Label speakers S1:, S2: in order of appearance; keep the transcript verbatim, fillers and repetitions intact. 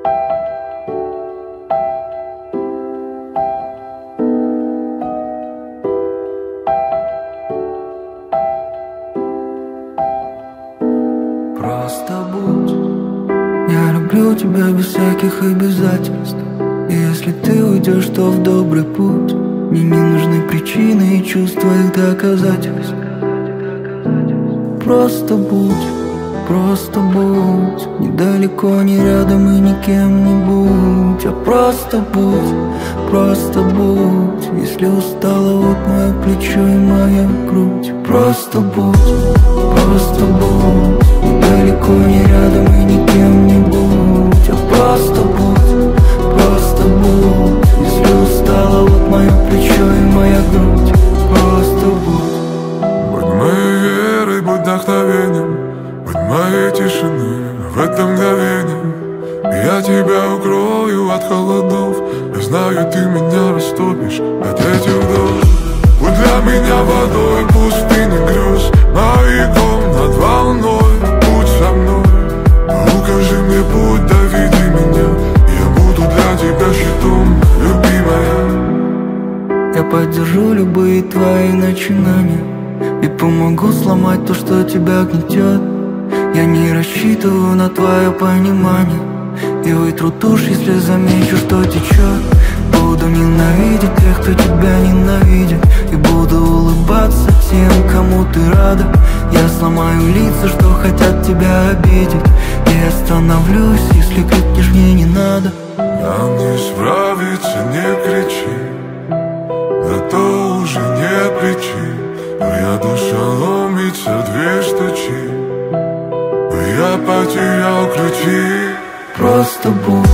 S1: Просто будь. Я люблю тебя без всяких обязательств. И если ты уйдешь, то в добрый путь. Мне не нужны причины и чувства их доказательств. Просто будь, просто будь. Недалеко, не рядом и никем не будь. А просто будь, просто будь. Если устала, вот мое плечо и моя грудь. Просто будь, просто будь. Недалеко, не рядом и никем не будь. А просто будь, просто будь. Если устала, вот мое плечо и моя грудь. Просто будь.
S2: Будь моей верой, будь вдохновением, будь моей тишины в это мгновение. Я тебя укрою от холодов. Я знаю, ты меня растопишь от этих вдох. Будь для меня водой, пустыни грез, маяком над волной. Будь со мной, укажи мне путь, доведи меня. Я буду для тебя щитом, любимая.
S1: Я поддержу любые твои начинания и помогу сломать то, что тебя гнетет. Я не рассчитываю на твое понимание и вытру тушь, если замечу, что течет. Буду ненавидеть тех, кто тебя ненавидит, и буду улыбаться тем, кому ты рада. Я сломаю лица, что хотят тебя обидеть, и остановлюсь, если крикнешь мне не надо.
S2: Нам не справиться, не кричи, зато уже нет причин. Моя душа ломится, дверь стучит, но я потерял ключи.
S1: Просто будь,